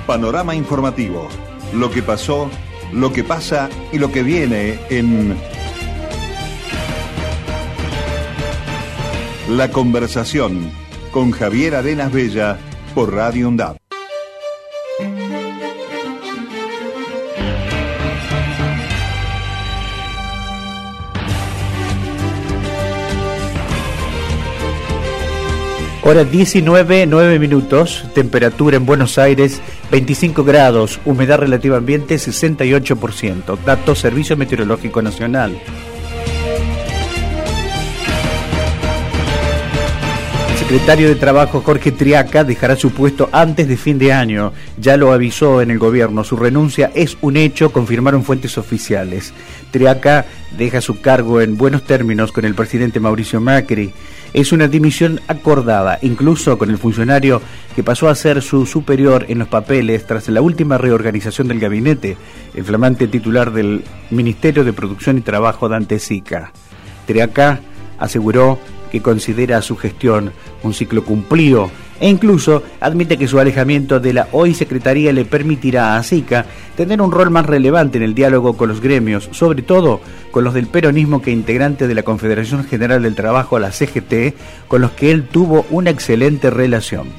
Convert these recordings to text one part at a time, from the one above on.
Panorama informativo. Lo que pasó, lo que pasa y lo que viene en La Conversación con Javier Arenas Bella por Radio UNDAV. Hora 19:09, temperatura en Buenos Aires 25 grados, humedad relativa ambiente 68%. Datos Servicio Meteorológico Nacional. El secretario de Trabajo Jorge Triaca dejará su puesto antes de fin de año. Ya lo avisó en el gobierno. Su renuncia es un hecho, confirmaron fuentes oficiales. Triaca deja su cargo en buenos términos con el presidente Mauricio Macri. Es una dimisión acordada, incluso con el funcionario que pasó a ser su superior en los papeles tras la última reorganización del gabinete, el flamante titular del Ministerio de Producción y Trabajo, Dante Sica. Triaca aseguró que considera su gestión un ciclo cumplido e incluso admite que su alejamiento de la hoy Secretaría le permitirá a Sica tener un rol más relevante en el diálogo con los gremios, sobre todo con los del peronismo que integrante de la Confederación General del Trabajo, la CGT, con los que él tuvo una excelente relación.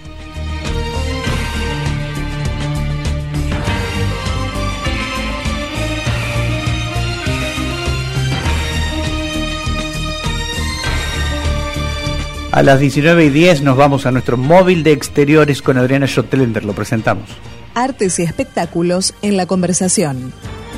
A las 19:10 nos vamos a nuestro móvil de exteriores con Adriana Schottländer. Lo presentamos. Artes y espectáculos en La Conversación.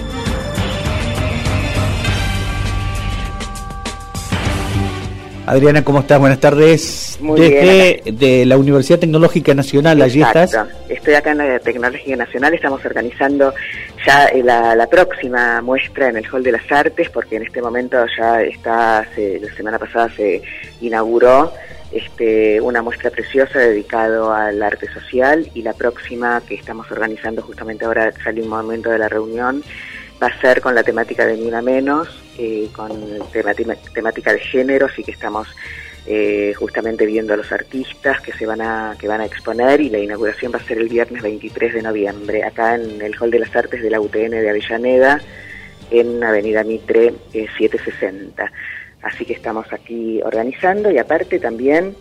Adriana, ¿cómo estás? Buenas tardes. Muy Desde bien. de la Universidad Tecnológica Nacional, allí estás. Estoy acá en la Tecnológica Nacional, estamos organizando ya la próxima muestra en el Hall de las Artes, porque en este momento ya está, la semana pasada se inauguró una muestra preciosa dedicado al arte social, y la próxima que estamos organizando justamente ahora, sale un momento de la reunión, va a ser con la temática de Ni Una Menos, con temática de género, así que estamos justamente viendo a los artistas que van a exponer, y la inauguración va a ser el viernes 23 de noviembre, acá en el Hall de las Artes de la UTN de Avellaneda, en Avenida Mitre 760. Así que estamos aquí organizando, y aparte también,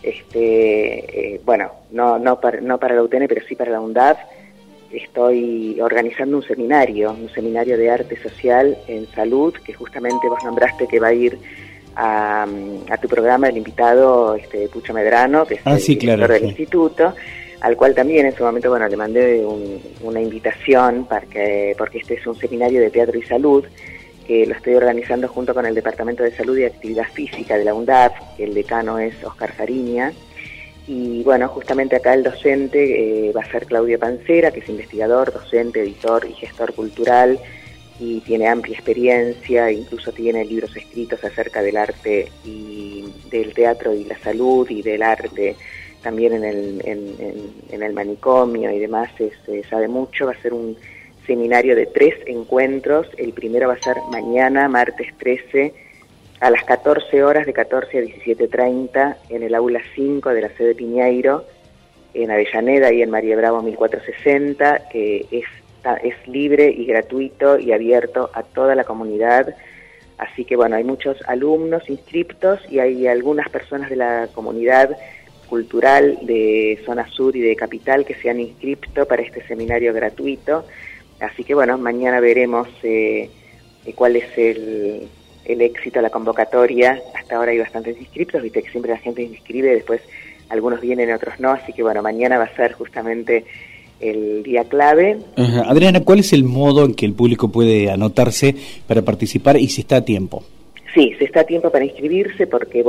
no para la UTN, pero sí para la UNDAV, estoy organizando un seminario de arte social en salud, que justamente vos nombraste que va a ir a tu programa el invitado Pucho Medrano, que es el director del instituto, al cual también en su momento le mandé una invitación porque este es un seminario de teatro y salud que lo estoy organizando junto con el Departamento de Salud y Actividad Física de la UNDAV, que el decano es Oscar Fariña. Y justamente acá el docente va a ser Claudio Pancera, que es investigador, docente, editor y gestor cultural, y tiene amplia experiencia, incluso tiene libros escritos acerca del arte y del teatro y la salud, y del arte también en el manicomio y demás, sabe mucho. Va a ser un seminario de 3 encuentros. El primero va a ser mañana, martes 13, a las 14 horas, de 14 a 17:30, en el aula 5 de la sede Piñeiro, en Avellaneda y en María Bravo 1460, que es libre y gratuito y abierto a toda la comunidad. Así que hay muchos alumnos inscriptos, y hay algunas personas de la comunidad cultural de Zona Sur y de Capital que se han inscrito para este seminario gratuito. Así que mañana veremos cuál es el éxito de la convocatoria. Hasta ahora hay bastantes inscriptos, viste que siempre la gente se inscribe, después algunos vienen, otros no, así que mañana va a ser justamente el día clave. Adriana, ¿cuál es el modo en que el público puede anotarse para participar, y si está a tiempo? Sí, se está a tiempo para inscribirse, porque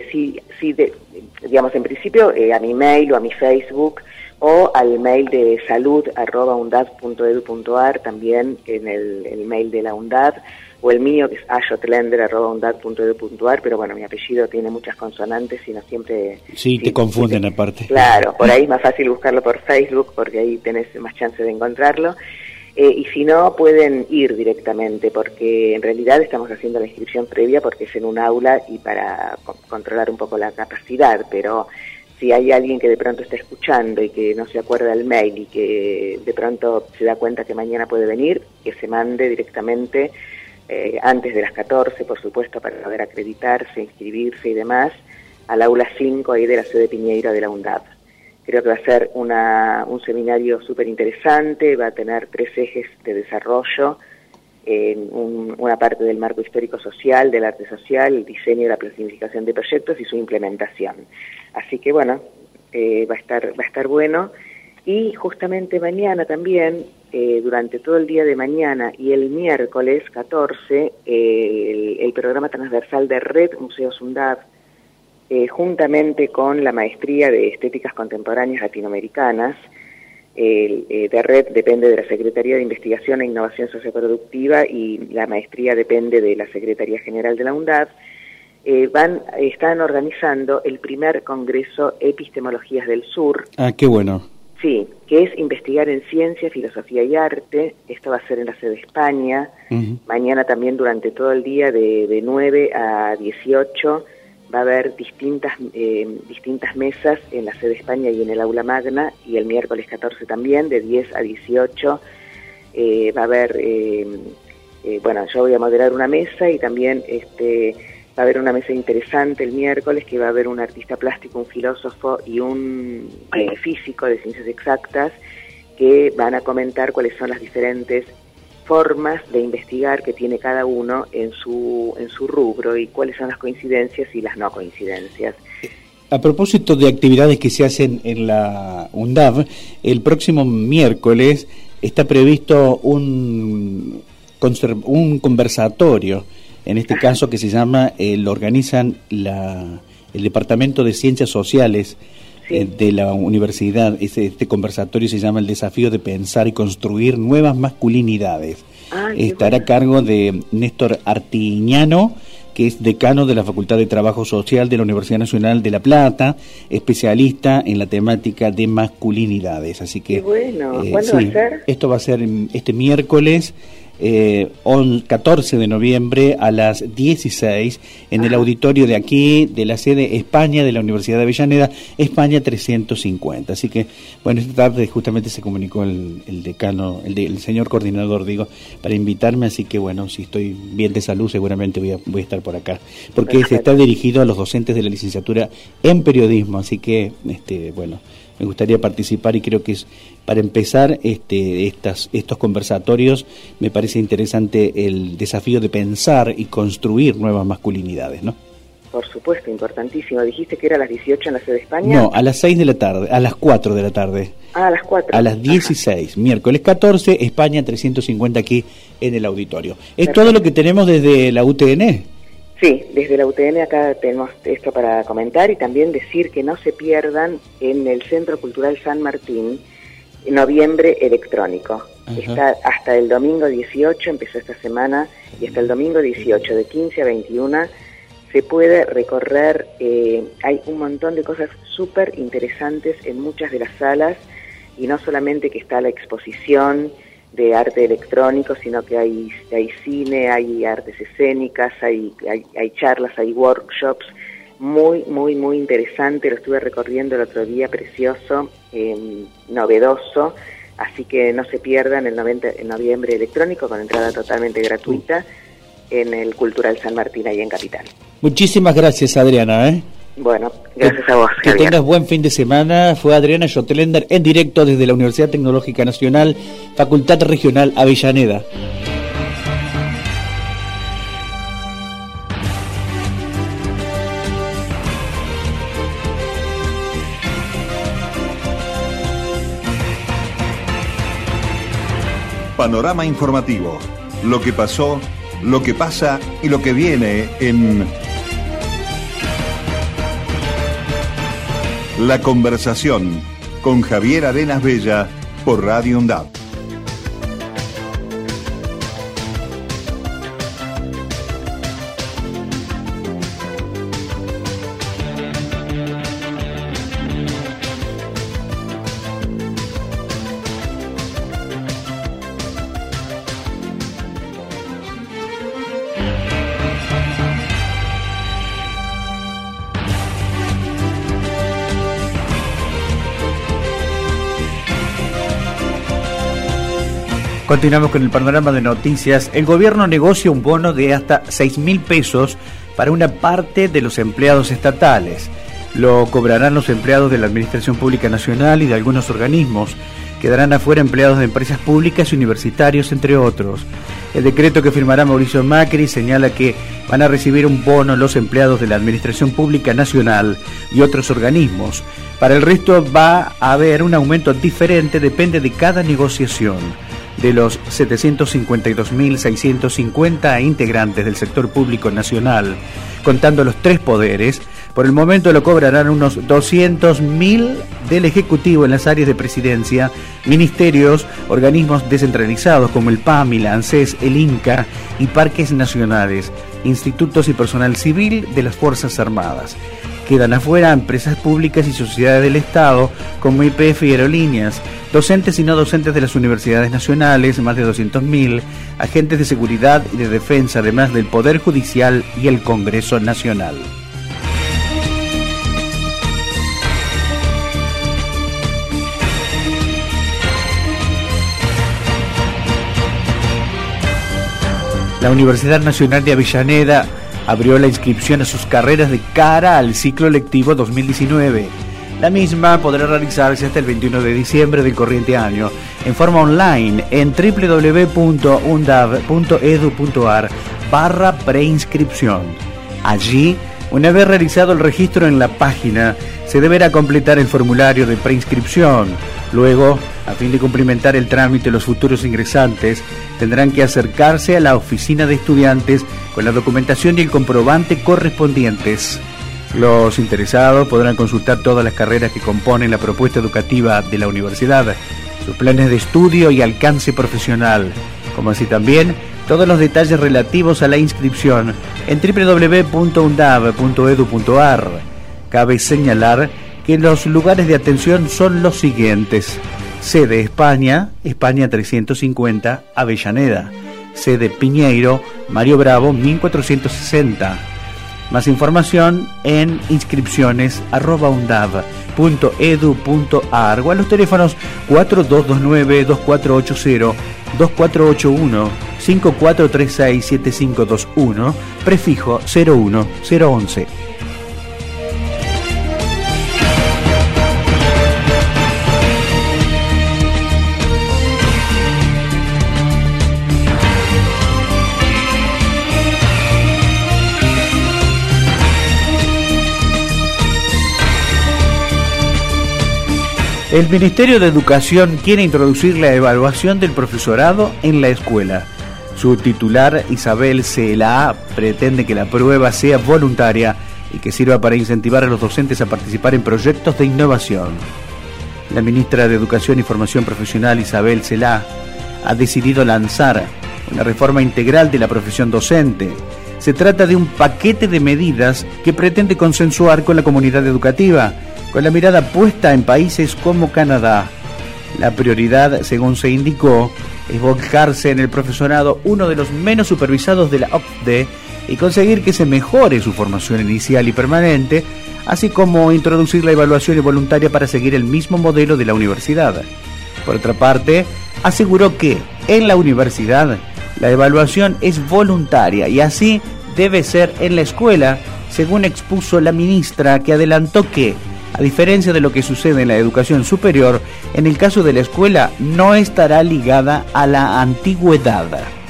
en principio a mi mail o a mi Facebook, o al mail de salud@undav.edu.ar, también en el mail de la UNDAV, o el mío, que es ashotlender@undav.edu.ar, pero mi apellido tiene muchas consonantes y no siempre... Sí, te confunden aparte. Claro, por ahí es más fácil buscarlo por Facebook, porque ahí tenés más chance de encontrarlo. Y si no, pueden ir directamente, porque en realidad estamos haciendo la inscripción previa porque es en un aula y para controlar un poco la capacidad, pero si hay alguien que de pronto está escuchando y que no se acuerda del mail y que de pronto se da cuenta que mañana puede venir, que se mande directamente antes de las 14, por supuesto, para poder acreditarse, inscribirse y demás, al aula 5 ahí de la sede Piñeiro de la UNDAV. Creo que va a ser un seminario súper interesante, va a tener 3 ejes de desarrollo, una parte del marco histórico social, del arte social, el diseño y la planificación de proyectos y su implementación. Así que bueno, va a estar bueno. Y justamente mañana también, durante todo el día de mañana y el miércoles 14, el programa transversal de Red Museos UNDAV, juntamente con la maestría de Estéticas Contemporáneas Latinoamericanas, de Red depende de la Secretaría de Investigación e Innovación Socioproductiva y la maestría depende de la Secretaría General de la UNDAV, están organizando el primer Congreso Epistemologías del Sur. Ah, qué bueno. Sí, que es investigar en ciencia, filosofía y arte. Esto va a ser en la sede España. Mañana también durante todo el día de 9 a 18 va a haber distintas mesas en la sede España y en el aula magna, y el miércoles 14 también, de 10 a 18, va a haber, bueno, yo voy a moderar una mesa y también va a haber una mesa interesante el miércoles, que va a haber un artista plástico, un filósofo y un físico de ciencias exactas, que van a comentar cuáles son las diferentes formas de investigar que tiene cada uno en su rubro y cuáles son las coincidencias y las no coincidencias. A propósito de actividades que se hacen en la UNDAV, el próximo miércoles está previsto un conversatorio, en este caso que se llama, lo organizan el Departamento de Ciencias Sociales de la universidad. Este conversatorio se llama El desafío de pensar y construir nuevas masculinidades. Estará a cargo de Néstor Artiñano, que es decano de la Facultad de Trabajo Social de la Universidad Nacional de La Plata, especialista en la temática de masculinidades. Así que, bueno. ¿Cuándo va a ser? Esto va a ser este miércoles 14 de noviembre a las 16 en el auditorio de aquí, de la sede España de la Universidad de Avellaneda, España 350. Así que, bueno, esta tarde justamente se comunicó el decano, el señor coordinador, para invitarme, así que bueno, si estoy bien de salud seguramente voy a estar por acá, porque está dirigido a los docentes de la licenciatura en periodismo, así que, bueno, me gustaría participar y creo que es, para empezar estos conversatorios, me parece interesante el desafío de pensar y construir nuevas masculinidades, ¿no? Por supuesto, importantísimo. ¿Dijiste que era a las 18 en la sede de España? No, a las 6 de la tarde, a las 4 de la tarde. Ah, a las 4. A las 16, miércoles 14, España 350 aquí en el auditorio. ¿Es todo lo que tenemos desde la UTN? Sí, desde la UTN acá tenemos esto para comentar y también decir que no se pierdan en el Centro Cultural San Martín Noviembre Electrónico. Está hasta el domingo 18, empezó esta semana, y hasta el domingo 18 de 15 a 21 se puede recorrer. Hay un montón de cosas súper interesantes en muchas de las salas, y no solamente que está la exposición de arte electrónico, sino que hay cine, hay artes escénicas, hay charlas, hay workshops, muy, muy, muy interesante. Lo estuve recorriendo el otro día, precioso, novedoso, así que no se pierdan el noviembre electrónico, con entrada totalmente gratuita, en el Cultural San Martín, ahí en Capital. Muchísimas gracias, Adriana. Bueno, gracias a vos, que Javier. tengas buen fin de semana. Fue Adriana Schotelender en directo desde la Universidad Tecnológica Nacional, Facultad Regional Avellaneda. Panorama informativo. Lo que pasó, lo que pasa y lo que viene en La Conversación con Javier Arenas Bella por Radio UNDAV. Continuamos con el panorama de noticias. El gobierno negocia un bono de hasta 6.000 pesos para una parte de los empleados estatales. Lo cobrarán los empleados de la Administración Pública Nacional y de algunos organismos. Quedarán afuera empleados de empresas públicas y universitarios, entre otros. El decreto que firmará Mauricio Macri señala que van a recibir un bono los empleados de la Administración Pública Nacional y otros organismos. Para el resto va a haber un aumento diferente, depende de cada negociación. De los 752.650 integrantes del sector público nacional, contando los tres poderes, por el momento lo cobrarán unos 200.000 del Ejecutivo en las áreas de presidencia, ministerios, organismos descentralizados como el PAMI, la ANSES, el INCA y parques nacionales, institutos y personal civil de las Fuerzas Armadas. Quedan afuera empresas públicas y sociedades del Estado como YPF y aerolíneas, docentes y no docentes de las universidades nacionales, más de 200.000, agentes de seguridad y de defensa, además del Poder Judicial y el Congreso Nacional. La Universidad Nacional de Avellaneda abrió la inscripción a sus carreras de cara al ciclo lectivo 2019. La misma podrá realizarse hasta el 21 de diciembre del corriente año en forma online en www.undav.edu.ar/preinscripción. Allí, una vez realizado el registro en la página, se deberá completar el formulario de preinscripción. Luego, a fin de cumplimentar el trámite, los futuros ingresantes tendrán que acercarse a la oficina de estudiantes con la documentación y el comprobante correspondientes. Los interesados podrán consultar todas las carreras que componen la propuesta educativa de la universidad, sus planes de estudio y alcance profesional, como así también todos los detalles relativos a la inscripción en www.undav.edu.ar. Cabe señalar que los lugares de atención son los siguientes: sede España, España 350, Avellaneda; sede Piñeiro, Mario Bravo 1460. Más información en inscripciones@undav.edu.ar o a los teléfonos 4229-2480, 2481, 5436-7521, prefijo 01011. El Ministerio de Educación quiere introducir la evaluación del profesorado en la escuela. Su titular, Isabel Cela, pretende que la prueba sea voluntaria y que sirva para incentivar a los docentes a participar en proyectos de innovación. La ministra de Educación y Formación Profesional, Isabel Cela, ha decidido lanzar una reforma integral de la profesión docente. Se trata de un paquete de medidas que pretende consensuar con la comunidad educativa, con la mirada puesta en países como Canadá. La prioridad, según se indicó, es volcarse en el profesorado, uno de los menos supervisados de la OCDE, y conseguir que se mejore su formación inicial y permanente, así como introducir la evaluación voluntaria para seguir el mismo modelo de la universidad. Por otra parte, aseguró que en la universidad la evaluación es voluntaria y así debe ser en la escuela, según expuso la ministra, que adelantó que, a diferencia de lo que sucede en la educación superior, en el caso de la escuela no estará ligada a la antigüedad.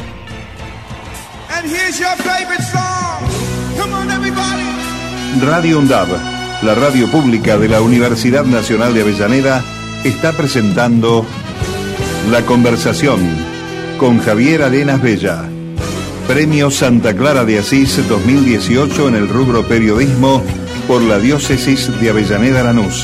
Radio UNDAV, la radio pública de la Universidad Nacional de Avellaneda, está presentando La Conversación con Javier Arenas Bella. Premio Santa Clara de Asís 2018 en el rubro periodismo por la Diócesis de Avellaneda Lanús.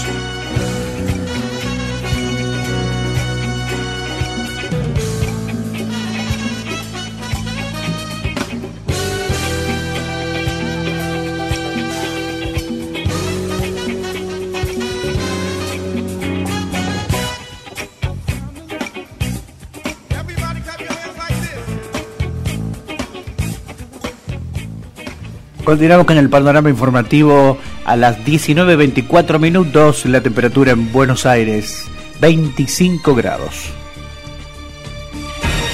Continuamos con el panorama informativo a las 19:24 minutos, la temperatura en Buenos Aires, 25 grados.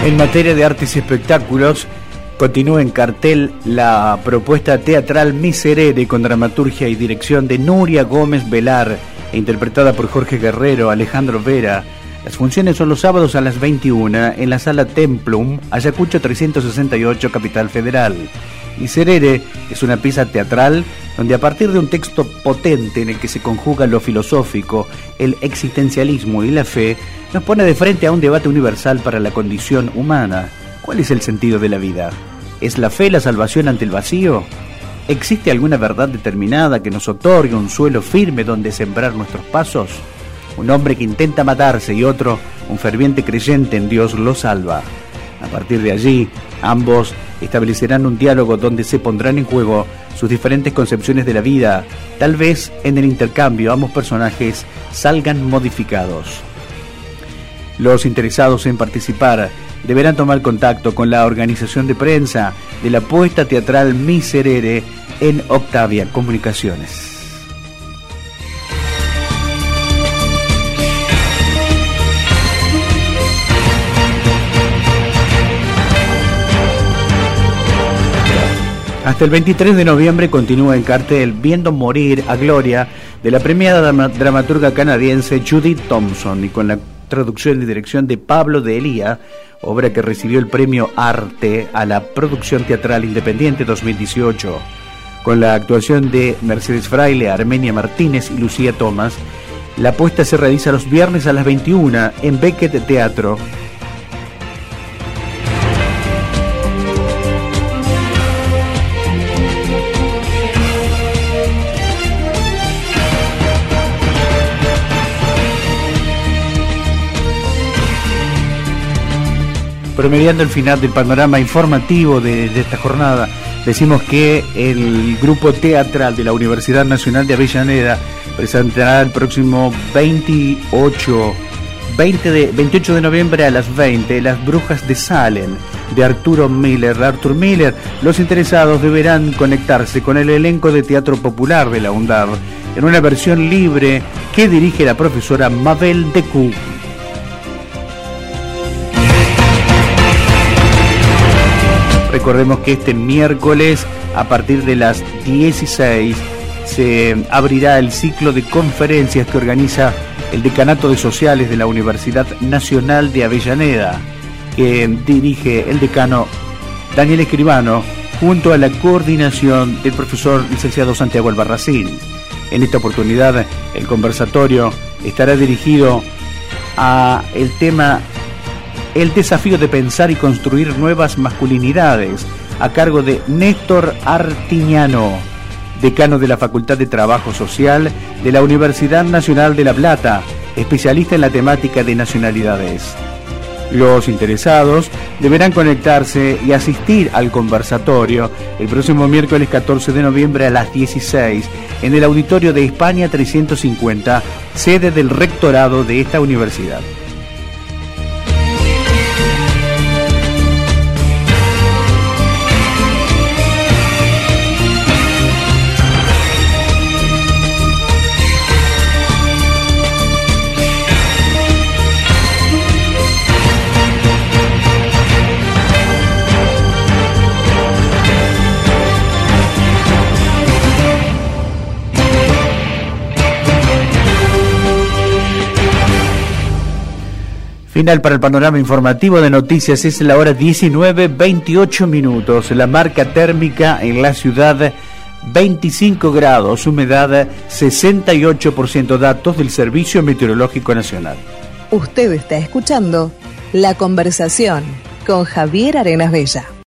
En materia de artes y espectáculos, continúa en cartel la propuesta teatral Miserere, con dramaturgia y dirección de Nuria Gómez Velar e interpretada por Jorge Guerrero, Alejandro Vera. Las funciones son los sábados a las 21 en la Sala Templum, Ayacucho 368, Capital Federal. Miserere es una pieza teatral donde, a partir de un texto potente en el que se conjuga lo filosófico, el existencialismo y la fe, nos pone de frente a un debate universal para la condición humana. ¿Cuál es el sentido de la vida? ¿Es la fe la salvación ante el vacío? ¿Existe alguna verdad determinada que nos otorgue un suelo firme donde sembrar nuestros pasos? Un hombre que intenta matarse y otro, un ferviente creyente en Dios, lo salva. A partir de allí, ambos establecerán un diálogo donde se pondrán en juego sus diferentes concepciones de la vida. Tal vez en el intercambio ambos personajes salgan modificados. Los interesados en participar deberán tomar contacto con la organización de prensa de la puesta teatral Miserere en Octavia Comunicaciones. Hasta el 23 de noviembre continúa en cartel Viendo morir a Gloria, de la premiada dramaturga canadiense Judith Thompson, y con la traducción y dirección de Pablo de Elía, obra que recibió el premio Arte a la producción teatral independiente 2018. Con la actuación de Mercedes Fraile, Armenia Martínez y Lucía Tomás, la puesta se realiza los viernes a las 21 en Beckett Teatro. Promediando el final del panorama informativo de esta jornada, decimos que el grupo teatral de la Universidad Nacional de Avellaneda presentará el próximo 28 de noviembre a las 20 Las Brujas de Salem, de Arthur Miller. Los interesados deberán conectarse con el elenco de teatro popular de la UNDAB en una versión libre que dirige la profesora Mabel Decu. Recordemos que este miércoles, a partir de las 16, se abrirá el ciclo de conferencias que organiza el Decanato de Sociales de la Universidad Nacional de Avellaneda, que dirige el decano Daniel Escribano, junto a la coordinación del profesor licenciado Santiago Albarracín. En esta oportunidad, el conversatorio estará dirigido a el tema El desafío de pensar y construir nuevas masculinidades, a cargo de Néstor Artiñano, decano de la Facultad de Trabajo Social de la Universidad Nacional de La Plata, especialista en la temática de nacionalidades. Los interesados deberán conectarse y asistir al conversatorio el próximo miércoles 14 de noviembre a las 16 en el auditorio de España 350, sede del rectorado de esta universidad. Final para el panorama informativo de noticias. Es la hora 19:28. La marca térmica en la ciudad 25 grados, humedad 68%, datos del Servicio Meteorológico Nacional. Usted está escuchando La Conversación con Javier Arenas Bella.